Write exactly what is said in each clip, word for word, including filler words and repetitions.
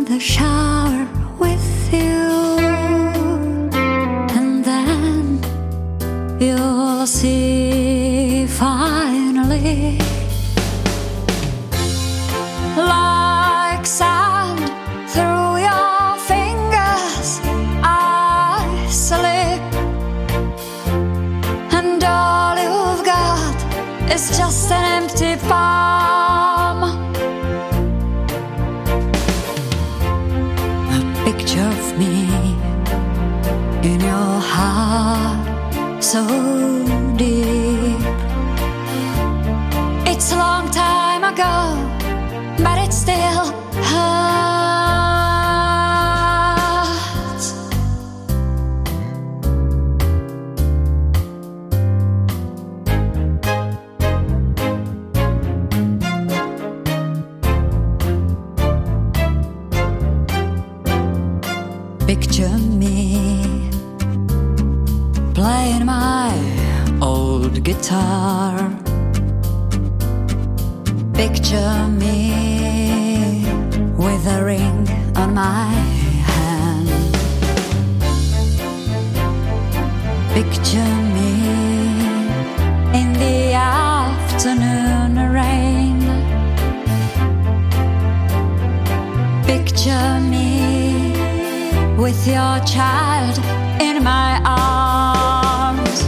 the shower with you, and then you'll see finally, like sand through your fingers, I slip, and all you've got is just an empty palm. A picture of me in your heart, so deep. It's a long time ago, but it still hurts. Picture me playing my old guitar. Picture me with a ring on my hand. Picture me in the afternoon rain. Picture me with your child in my arms,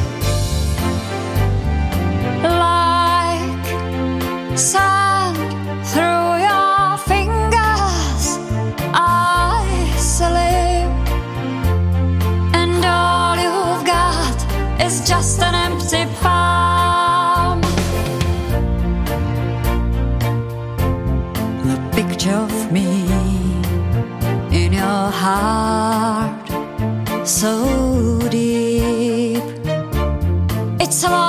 like sand through your fingers, I slip, and all you've got is just an empty palm. The picture of me in your heart, so deep. It's a long